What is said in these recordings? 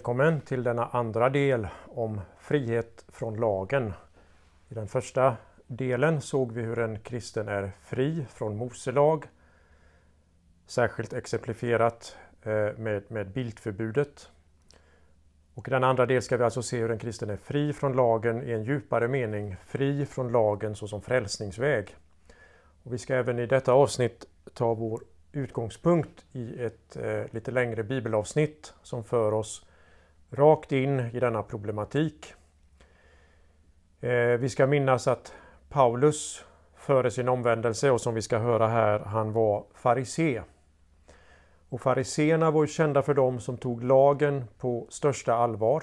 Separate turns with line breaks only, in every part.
Välkommen till denna andra del om frihet från lagen. I den första delen såg vi hur en kristen är fri från Moselag, särskilt exemplifierat med biltförbudet. Och i den andra delen ska vi alltså se hur en kristen är fri från lagen i en djupare mening, fri från lagen såsom frälsningsväg. Och vi ska även i detta avsnitt ta vår utgångspunkt i ett lite längre bibelavsnitt som för oss rakt in i denna problematik. Vi ska minnas att Paulus före sin omvändelse, och som vi ska höra här, han var farisé. Och fariséerna var ju kända för dem som tog lagen på största allvar.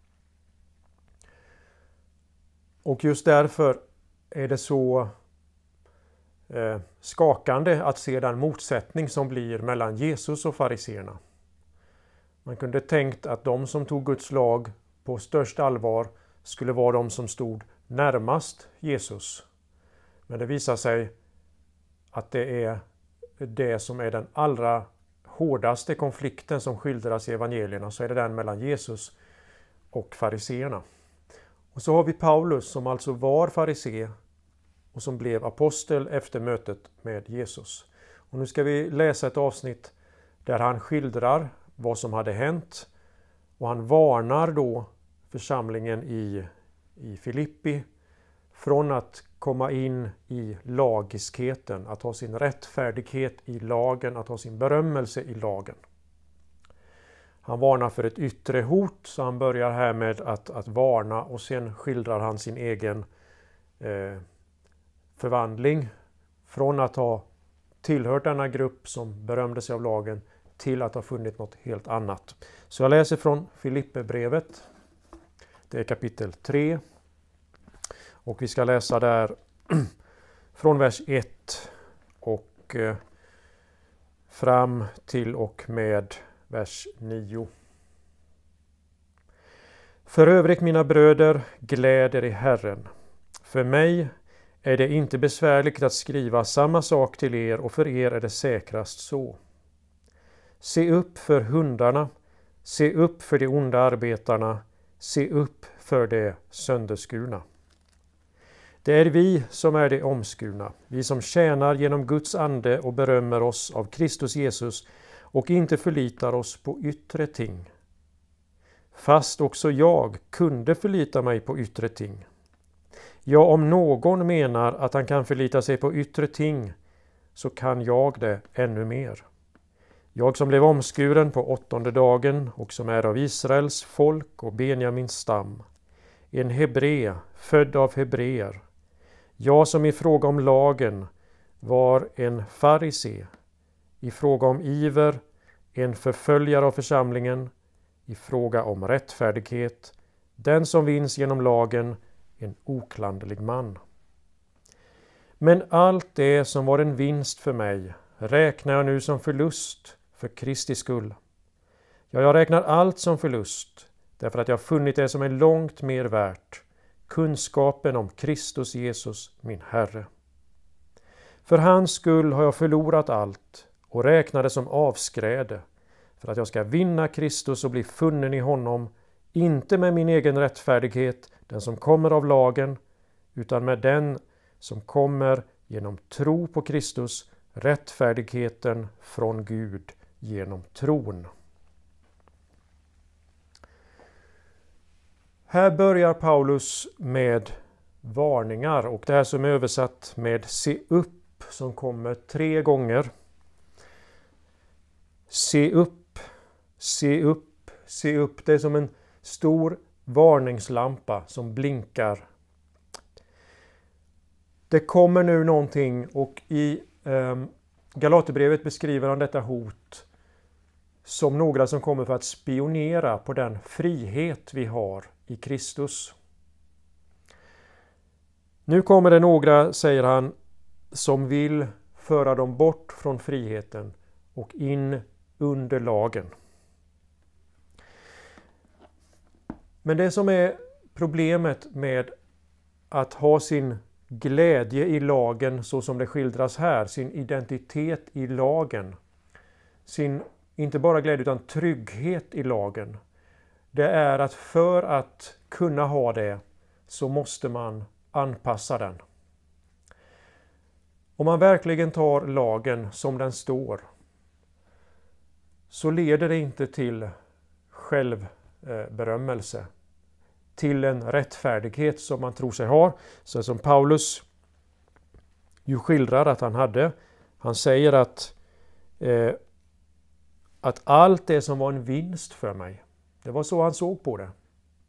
Och just därför är det så skakande att se den motsättning som blir mellan Jesus och fariséerna. Man kunde tänkt att de som tog Guds lag på största allvar skulle vara de som stod närmast Jesus. Men det visar sig att det är det som är den allra hårdaste konflikten som skildras i evangelierna, så är det den mellan Jesus och fariséerna. Och så har vi Paulus som alltså var farisé och som blev apostel efter mötet med Jesus. Och nu ska vi läsa ett avsnitt där han skildrar vad som hade hänt, och han varnar då församlingen i Filippi från att komma in i lagiskheten, att ha sin rättfärdighet i lagen, att ha sin berömmelse i lagen. Han varnar för ett yttre hot, så han börjar här med att varna, och sen skildrar han sin egen förvandling från att ha tillhört denna grupp som berömde sig av lagen till att ha funnit något helt annat. Så jag läser från Filipperbrevet. Det är kapitel 3. Och vi ska läsa där från vers 1 och fram till och med vers 9. För övrigt, mina bröder, gläder i Herren. För mig är det inte besvärligt att skriva samma sak till er, och för er är det säkrast så. Se upp för hundarna, se upp för de onda arbetarna, se upp för de sönderskurna. Det är vi som är de omskurna, vi som tjänar genom Guds ande och berömmer oss av Kristus Jesus och inte förlitar oss på yttre ting. Fast också jag kunde förlita mig på yttre ting. Ja, om någon menar att han kan förlita sig på yttre ting, så kan jag det ännu mer. Jag som blev omskuren på 8:e dagen och som är av Israels folk och Benjamins stam, en hebré, född av hebreer. Jag som i fråga om lagen var en farisé, i fråga om iver en förföljare av församlingen, i fråga om rättfärdighet, den som vinns genom lagen, en oklanderlig man. Men allt det som var en vinst för mig räknar jag nu som förlust för Kristi skull. Ja, jag räknar allt som förlust, därför att jag funnit det som är långt mer värt, kunskapen om Kristus Jesus, min Herre. För hans skull har jag förlorat allt och räknar det som avskräde, för att jag ska vinna Kristus och bli funnen i honom, inte med min egen rättfärdighet, den som kommer av lagen, utan med den som kommer genom tro på Kristus, rättfärdigheten från Gud genom tron. Här börjar Paulus med varningar, och det här som är översatt med se upp, som kommer 3 gånger. Se upp, se upp, se upp. Det är som en stor varningslampa som blinkar. Det kommer nu någonting, och i Galaterbrevet beskriver han detta hot som några som kommer för att spionera på den frihet vi har i Kristus. Nu kommer det några, säger han, som vill föra dem bort från friheten och in under lagen. Men det som är problemet med att ha sin glädje i lagen, så som det skildras här, sin identitet i lagen, sin inte bara glädje utan trygghet i lagen, det är att för att kunna ha det så måste man anpassa den. Om man verkligen tar lagen som den står så leder det inte till självberömmelse, till en rättfärdighet som man tror sig ha, så som Paulus ju skildrar att han hade. Han säger att allt det som var en vinst för mig, det var så han såg på det.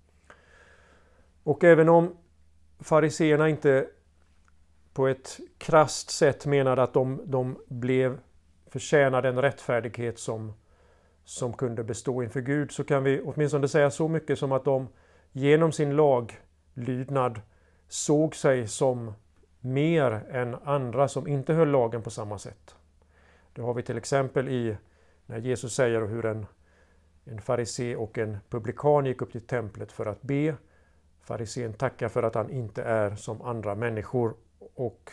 Och även om fariseerna inte på ett krasst sätt menade att de förtjänade en rättfärdighet som kunde bestå inför Gud, så kan vi åtminstone säga så mycket som att de genom sin laglydnad såg sig som mer än andra som inte höll lagen på samma sätt. Det har vi till exempel när Jesus säger hur en farisé och en publikan gick upp till templet för att be. Farisén tackar för att han inte är som andra människor, och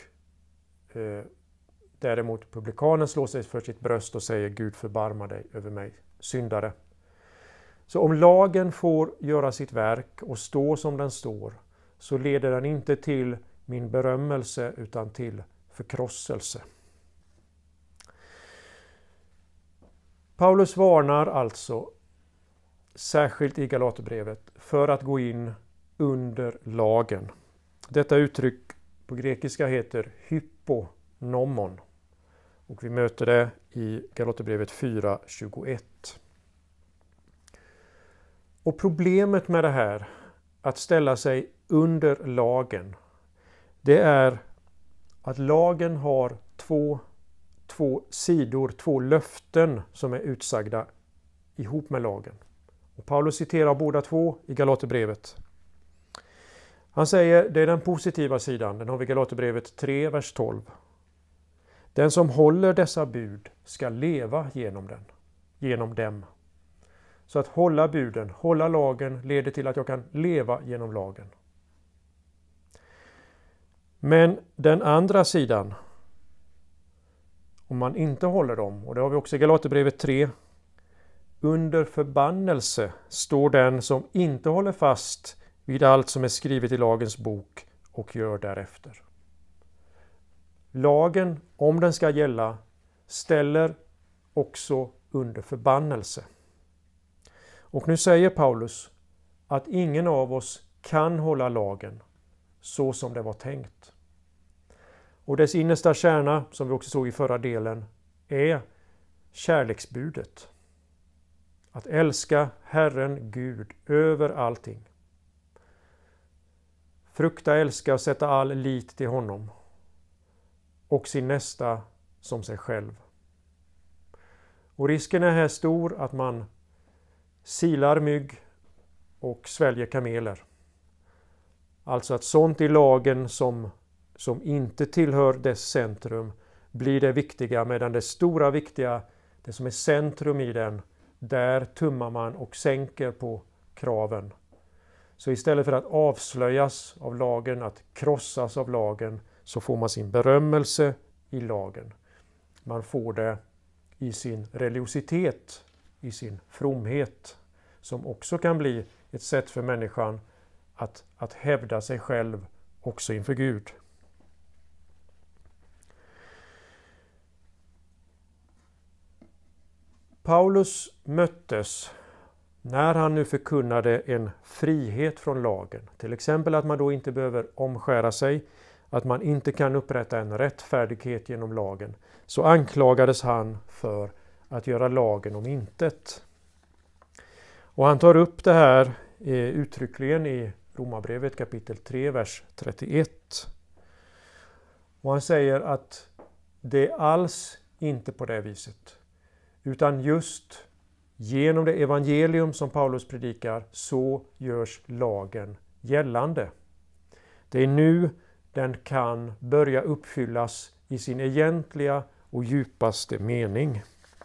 däremot publikanen slår sig för sitt bröst och säger: Gud, förbarma dig över mig, syndare. Så om lagen får göra sitt verk och stå som den står, så leder den inte till min berömmelse utan till förkrosselse. Paulus varnar alltså, särskilt i Galaterbrevet, för att gå in under lagen. Detta uttryck på grekiska heter hyponomon, och vi möter det i Galaterbrevet 4:21. Och problemet med det här, att ställa sig under lagen, det är att lagen har två sidor, två löften som är utsagda ihop med lagen. Och Paulus citerar båda två i Galaterbrevet. Han säger, det är den positiva sidan, den har vi i Galaterbrevet 3, vers 12. Den som håller dessa bud ska leva genom dem. Så att hålla buden, hålla lagen, leder till att jag kan leva genom lagen. Men den andra sidan, om man inte håller dem, och det har vi också i Galaterbrevet 3, under förbannelse står den som inte håller fast vid allt som är skrivet i lagens bok och gör därefter. Lagen, om den ska gälla, ställer också under förbannelse. Och nu säger Paulus att ingen av oss kan hålla lagen så som det var tänkt. Och dess innersta kärna, som vi också såg i förra delen, är kärleksbudet. Att älska Herren Gud över allting. Frukta, älska och sätta all lit till honom. Och sin nästa som sig själv. Och risken är här stor att man silar mygg och sväljer kameler. Alltså att sånt i lagen som inte tillhör dess centrum blir det viktiga, medan det stora viktiga, det som är centrum i den, där tummar man och sänker på kraven. Så istället för att avslöjas av lagen, att krossas av lagen, så får man sin berömmelse i lagen. Man får det i sin religiositet, i sin fromhet, som också kan bli ett sätt för människan att hävda sig själv också inför Gud. Paulus möttes, när han nu förkunnade en frihet från lagen, till exempel att man då inte behöver omskära sig, att man inte kan upprätta en rättfärdighet genom lagen, så anklagades han för att göra lagen om intet. Och han tar upp det här uttryckligen i Romarbrevet kapitel 3, vers 31. Och han säger att det är alls inte på det viset, utan just genom det evangelium som Paulus predikar så görs lagen gällande. Det är nu den kan börja uppfyllas i sin egentliga och djupaste mening.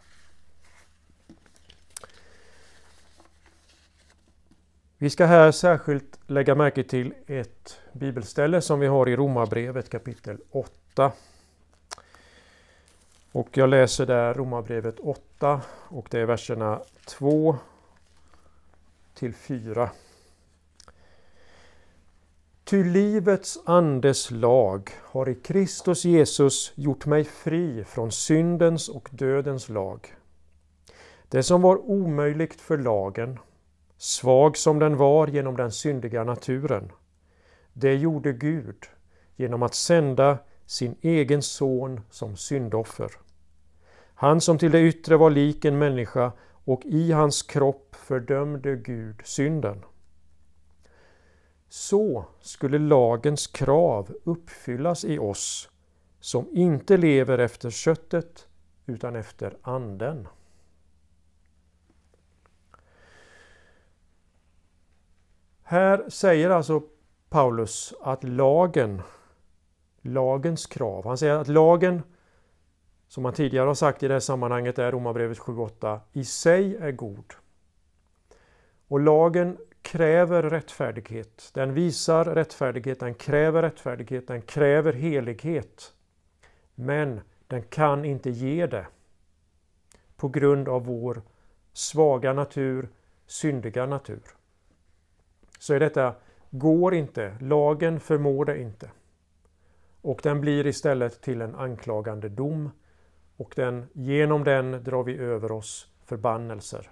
Vi ska här särskilt lägga märke till ett bibelställe som vi har i Romarbrevet kapitel 8. Och jag läser där Romarbrevet 8 och det är verserna 2 1-4. Ty livets andes lag har i Kristus Jesus gjort mig fri från syndens och dödens lag. Det som var omöjligt för lagen, svag som den var genom den syndiga naturen, det gjorde Gud genom att sända sin egen son som syndoffer. Han som till det yttre var lik en människa och i hans kropp fördömde Gud synden. Så skulle lagens krav uppfyllas i oss som inte lever efter köttet utan efter anden. Här säger alltså Paulus att lagens krav, han säger att lagen, som han tidigare har sagt i det här sammanhanget är Romarbrevet 7:8, i sig är god. Och lagen kräver rättfärdighet, den visar rättfärdighet, den kräver helighet. Men den kan inte ge det på grund av vår svaga natur, syndiga natur. Så är detta går inte, lagen förmår det inte. Och den blir istället till en anklagande dom och genom den drar vi över oss förbannelser.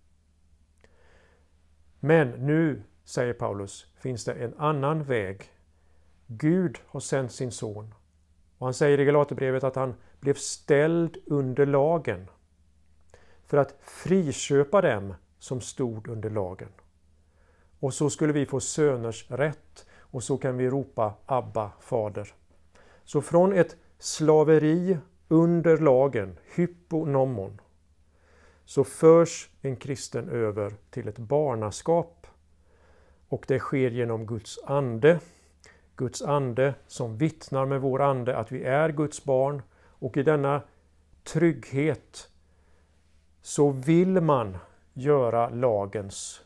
Men nu, säger Paulus, finns det en annan väg. Gud har sänt sin son. Och han säger i Galaterbrevet att han blev ställd under lagen för att friköpa dem som stod under lagen. Och så skulle vi få söners rätt och så kan vi ropa Abba, Fader. Så från ett slaveri under lagen, hyponomon, så förs en kristen över till ett barnaskap. Och det sker genom Guds ande. Guds ande som vittnar med vår ande att vi är Guds barn. Och i denna trygghet så vill man göra lagens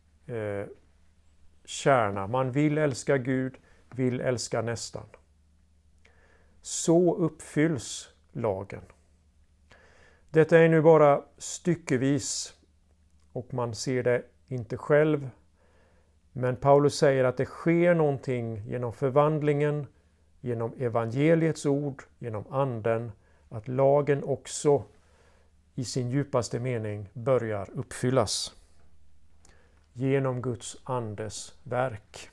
kärna. Man vill älska Gud, vill älska nästan. Så uppfylls lagen. Detta är nu bara styckevis och man ser det inte själv. Men Paulus säger att det sker någonting genom förvandlingen, genom evangeliets ord, genom anden, att lagen också i sin djupaste mening börjar uppfyllas. Genom Guds andes verk.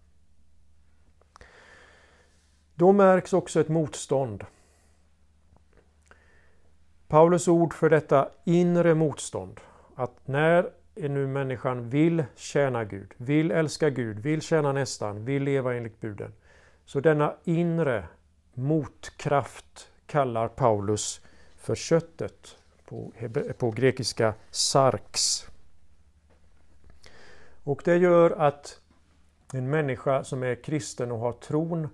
Då märks också ett motstånd. Paulus ord för detta inre motstånd, att när nu människan vill tjäna Gud, vill älska Gud, vill tjäna nästan, vill leva enligt buden, så denna inre motkraft kallar Paulus för köttet, på grekiska sarx. Och det gör att en människa som är kristen och har tron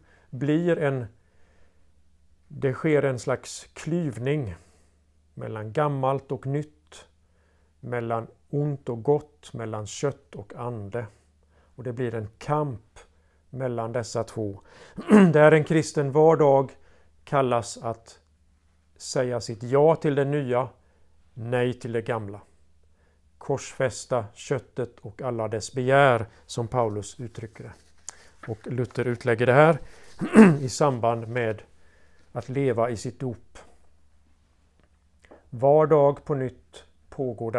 det sker en slags klyvning mellan gammalt och nytt, mellan ont och gott, mellan kött och ande. Och det blir en kamp mellan dessa två. Där en kristen vardag kallas att säga sitt ja till det nya, nej till det gamla. Korsfästa köttet och alla dess begär, som Paulus uttrycker det. Och Luther utlägger det här i samband med att leva i sitt dop. Var dag på nytt pågår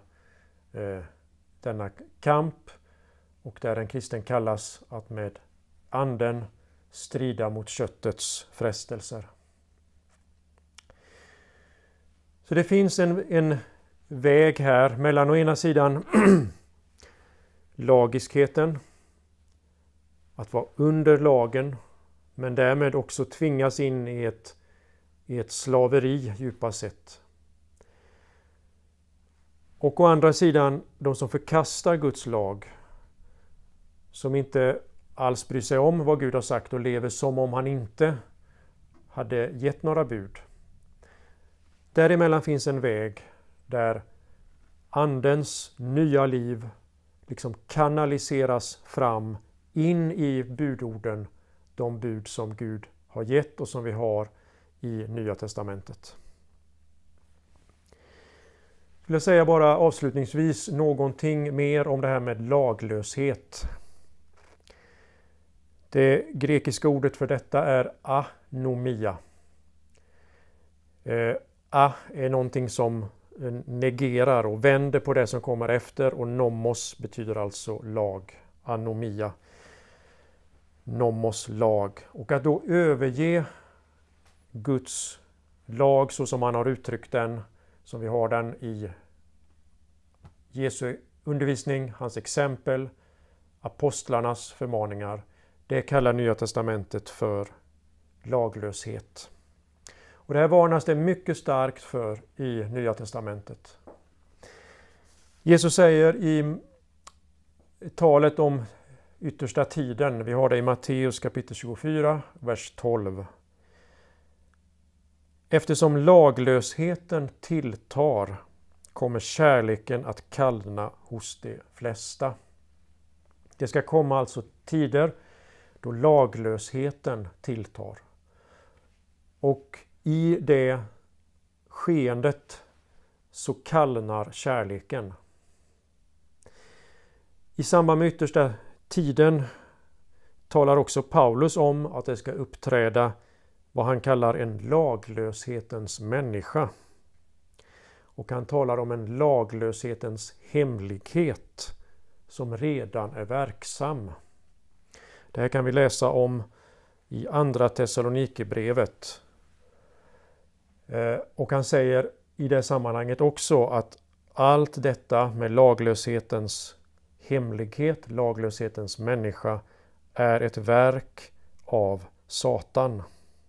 denna kamp, och där en kristen kallas att med anden strida mot köttets frestelser. Så det finns en väg här mellan å ena sidan lagiskheten, att vara under lagen, men därmed också tvingas in i ett slaveri djupast sett. Och å andra sidan de som förkastar Guds lag, som inte alls bryr sig om vad Gud har sagt och lever som om han inte hade gett några bud. Däremellan finns en väg där andens nya liv liksom kanaliseras fram in i budorden, de bud som Gud har gett och som vi har i Nya testamentet. Jag säga bara avslutningsvis någonting mer om det här med laglöshet. Det grekiska ordet för detta är anomia. A är någonting som negerar och vänder på det som kommer efter, och nomos betyder alltså lag. Anomia. Nomos lag. Och att då överge Guds lag så som han har uttryckt den, som vi har den i Jesu undervisning, hans exempel, apostlarnas förmaningar. Det kallar Nya testamentet för laglöshet. Och det här varnas det mycket starkt för i Nya testamentet. Jesus säger i talet om yttersta tiden, vi har det i Matteus kapitel 24, vers 12. Eftersom laglösheten tilltar kommer kärleken att kallna hos de flesta. Det ska komma alltså tider då laglösheten tilltar. Och i det skeendet så kallnar kärleken. I samband med yttersta tiden talar också Paulus om att det ska uppträda vad han kallar en laglöshetens människa. Och han talar om en laglöshetens hemlighet som redan är verksam. Det här kan vi läsa om i andra Thessalonikerbrevet. Och han säger i det sammanhanget också att allt detta med laglöshetens hemlighet, laglöshetens människa, är ett verk av Satan.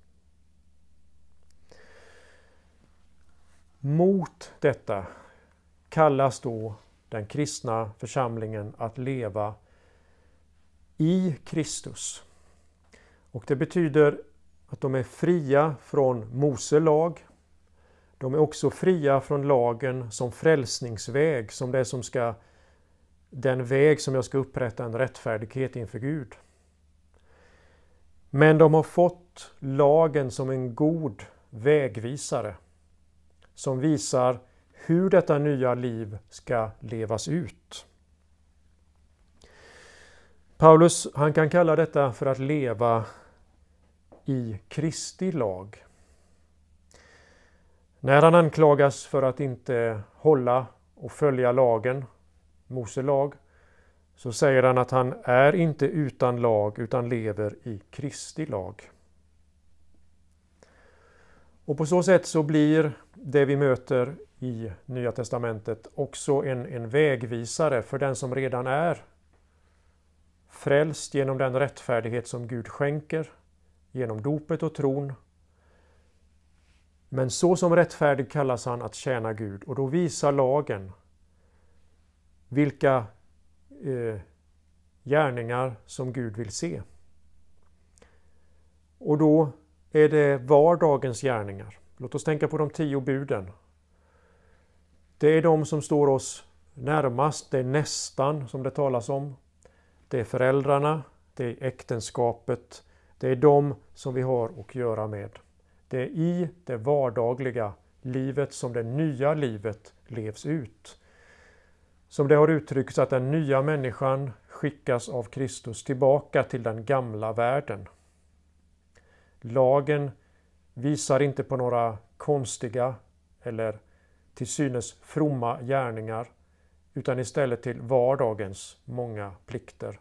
Mot detta kallas då den kristna församlingen att leva i Kristus. Och det betyder att de är fria från Mose lag. De är också fria från lagen som frälsningsväg, som det som ska, den väg som jag ska upprätta en rättfärdighet inför Gud. Men de har fått lagen som en god vägvisare som visar hur detta nya liv ska levas ut. Paulus, han kan kalla detta för att leva i Kristi lag. När han anklagas för att inte hålla och följa lagen, Mose lag, så säger han att han är inte utan lag utan lever i Kristi lag. Och på så sätt så blir det vi möter i Nya testamentet också en vägvisare för den som redan är frälst genom den rättfärdighet som Gud skänker, genom dopet och tron. Men så som rättfärdig kallas han att tjäna Gud, och då visar lagen vilka gärningar som Gud vill se. Och då är det vardagens gärningar. Låt oss tänka på de 10 buden. Det är de som står oss närmast, det är nästan som det talas om. Det är föräldrarna, det är äktenskapet, det är de som vi har att göra med. Det är i det vardagliga livet som det nya livet levs ut. Som det har uttryckts att den nya människan skickas av Kristus tillbaka till den gamla världen. Lagen visar inte på några konstiga eller till synes fromma gärningar, utan istället till vardagens många plikter.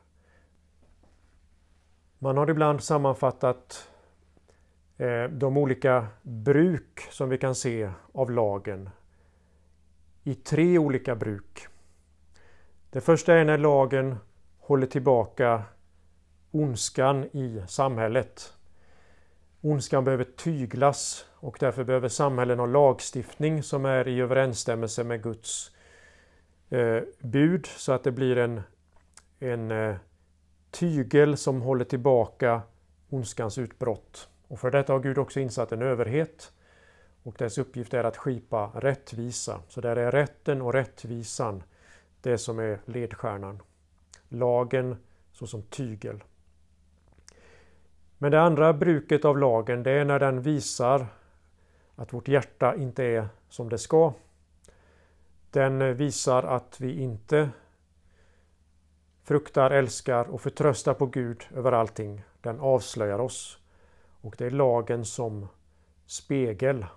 Man har ibland sammanfattat de olika bruk som vi kan se av lagen i 3 olika bruk. Det första är när lagen håller tillbaka ondskan i samhället. Ondskan behöver tyglas, och därför behöver samhällen ha lagstiftning som är i överensstämmelse med Guds bud, så att det blir en tygel som håller tillbaka ondskans utbrott. Och för detta har Gud också insatt en överhet, och dess uppgift är att skipa rättvisa. Så där är rätten och rättvisan det som är ledstjärnan. Lagen såsom tygel. Men det andra bruket av lagen, det är när den visar att vårt hjärta inte är som det ska. Den visar att vi inte fruktar, älskar och förtröstar på Gud över allting. Den avslöjar oss. Och det är lagen som spegel.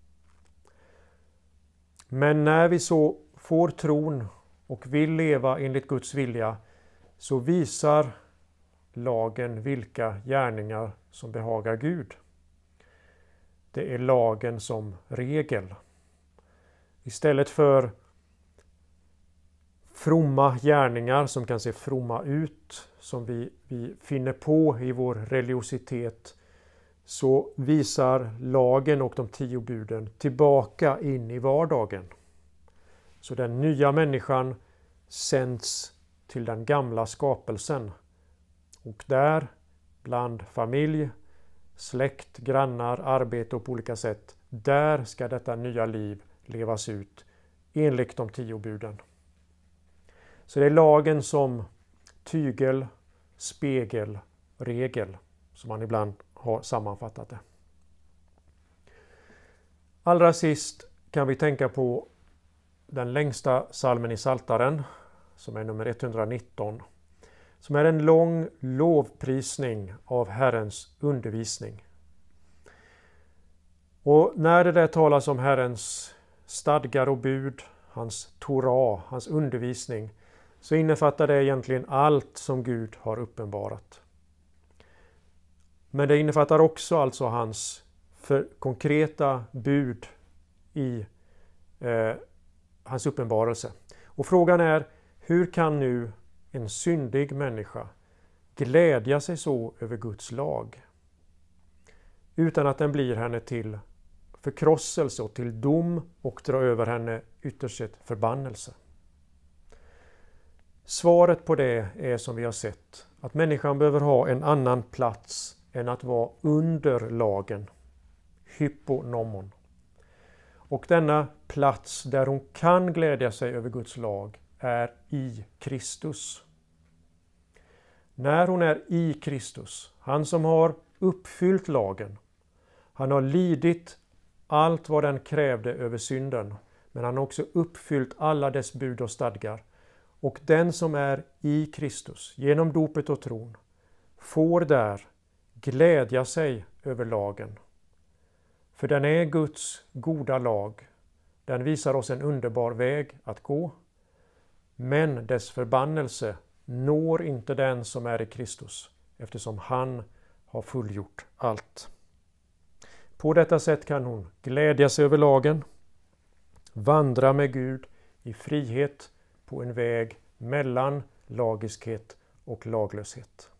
Men när vi så får tron och vill leva enligt Guds vilja, så visar lagen vilka gärningar som behagar Gud. Det är lagen som regel. Istället för fromma gärningar som kan se fromma ut, som vi finner på i vår religiositet, så visar lagen och de 10 buden tillbaka in i vardagen. Så den nya människan sänds till den gamla skapelsen. Och där, bland familj, släkt, grannar, arbete och på olika sätt, där ska detta nya liv levas ut enligt de 10 buden. Så det är lagen som tygel, spegel, regel, som man ibland har sammanfattat det. Allra sist kan vi tänka på den längsta psalmen i Psaltaren, som är nummer 119, som är en lång lovprisning av Herrens undervisning. Och när det där talas om Herrens stadgar och bud, hans Torah, hans undervisning, så innefattar det egentligen allt som Gud har uppenbarat. Men det innefattar också alltså hans konkreta bud i hans uppenbarelse. Och frågan är, hur kan nu en syndig människa glädja sig så över Guds lag utan att den blir henne till förkrosselse och till dom och drar över henne ytterst sett förbannelse? Svaret på det är, som vi har sett, att människan behöver ha en annan plats än att vara under lagen, hyponomon. Och denna plats där hon kan glädja sig över Guds lag är i Kristus. När hon är i Kristus, han som har uppfyllt lagen, han har lidit allt vad den krävde över synden, men han har också uppfyllt alla dess bud och stadgar. Och den som är i Kristus, genom dopet och tron, får där glädja sig över lagen. För den är Guds goda lag. Den visar oss en underbar väg att gå. Men dess förbannelse når inte den som är i Kristus, eftersom han har fullgjort allt. På detta sätt kan hon glädja sig över lagen, vandra med Gud i frihet på en väg mellan lagiskhet och laglöshet.